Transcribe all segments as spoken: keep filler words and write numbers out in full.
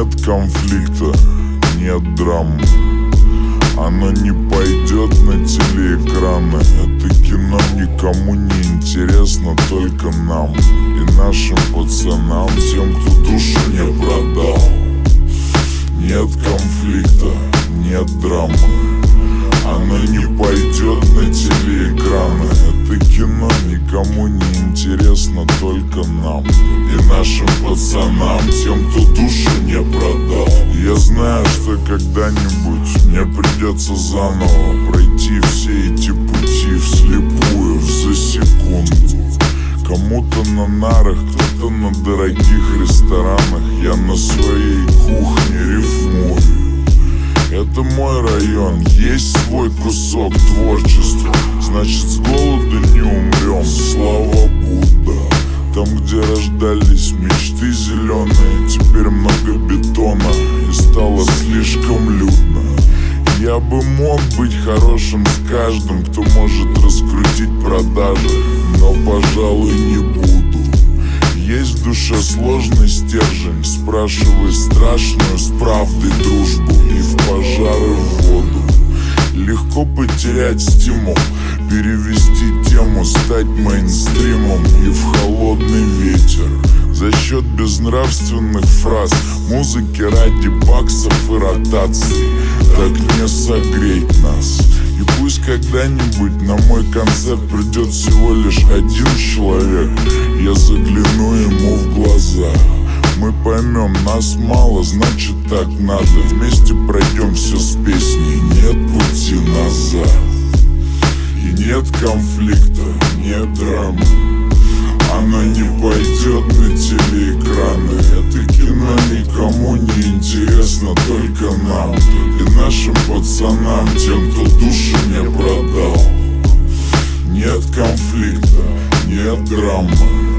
Нет конфликта, нет драмы. Оно не пойдет на телеэкраны. Это кино никому не интересно, только нам и нашим пацанам, тем, кто душу не продал. Нет конфликта, нет драмы. Оно не пойдет на телеэкраны. Это кино никому не интересно, только нам и нашим пацанам, тем, кто душу не продал. Я знаю, что когда-нибудь мне придется заново пройти все эти пути вслепую, за секунду. Кому-то на нарах, кто-то на дорогих ресторанах. Я на своей кухне рифмую. Это мой район, есть свой кусок творчества. Значит, с голоду не умрем, слава Будда. Там, где рождались мечты зеленые, теперь много бетона и стало слишком людно. Я бы мог быть хорошим с каждым, кто может раскрутить продажи, но, пожалуй, не буду. Есть в душе сложный стержень, спрашивай страшную с правдой дружбу и в пожары в воду. Легко потерять стимул, перевести тему, стать мейнстримом и в холодный ветер. За счет безнравственных фраз, музыки ради баксов и ротаций. Так не согреть нас. И пусть когда-нибудь на мой концерт придет всего лишь один человек, я загляну ему в глаза. Мы поймем, нас мало, значит так надо. Вместе пройдем все с песней, нет пути назад. И нет конфликта, нет драмы. Оно не пойдет на телеэкраны. Это кино никому не интересно, только нам и нашим пацанам, тем, кто душу не продал. Нет конфликта, нет драмы.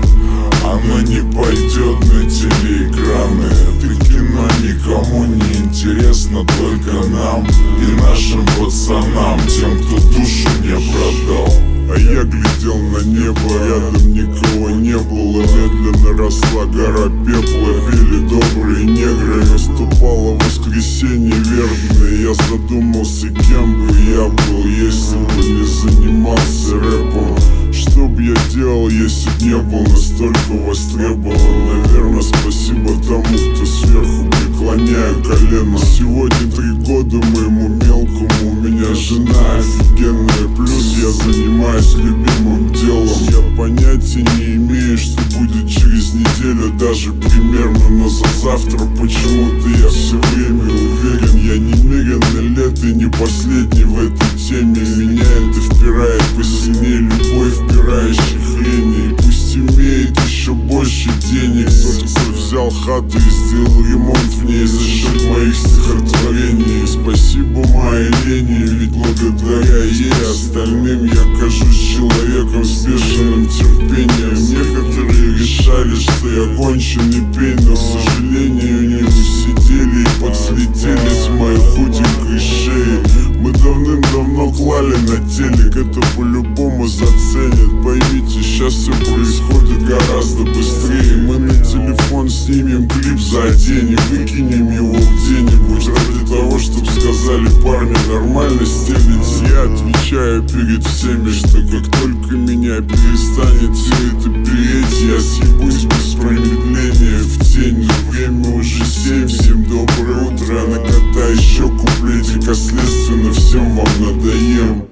Оно не пойдет на телеэкраны. Это кино никому не интересно, только нам и нашим пацанам, тем, кто душу не продал. А я глядел на небо, рядом никого не было. Медленно росла гора пепла, пели добрые негры. Наступало воскресенье вербное, я задумался, кем бы я был, если бы не занимался рэпом. Что б я делал, если б не был настолько востребован? Наверное, спасибо тому, кто сверху преклоняет колено. Сегодня три года моему мелкому, у меня жена офигенная, плюс я занимаюсь любимым делом. Я понятия не имею, что будет через неделю, даже примерно, но за завтра почему-то я все время уверен. Я немерено лет и не последний в этой теме. Меня это впирает посильнее любой впирающий хрень. И пусть имеет еще больше денег тот, кто взял хату и сделал ремонт в ней за счет моих стихотворений. Спасибо моей лени, ведь благодаря ей остальным я кажусь человеком с бешеным терпением. Некоторые решали, что я конченый пень, но, к сожалению, не усидели и подслетели с моей худенькой шеи. Мы давным-давно клали на телек, это по-любому заценят. Поймите, сейчас все происходит гораздо быстрее. Мы на телефон снимем клип за день и выкинем его где-нибудь, ради того, чтоб сказали парни, нормально стелить. Я отвечаю перед всеми, что как только меня перестанет все это переть, я съебусь без промедления в тень. Но время уже семь, всем доброе утро, я накатаю еще куплетик, а следственно всем вам надоем.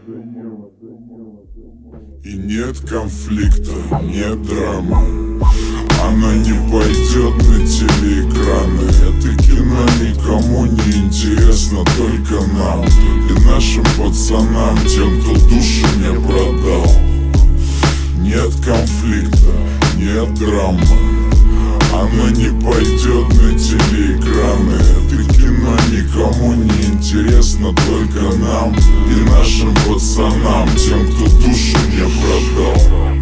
И нет конфликта, нет драмы. Оно не пойдет на телеэкраны. Это кино никому не интересно, только нам и нашим пацанам, тем, кто душу не продал. Нет конфликта, нет драмы. Оно не пойдет на телеэкраны. Это кино никому не интересно, только нам и нашим пацанам, тем, кто душу не продал.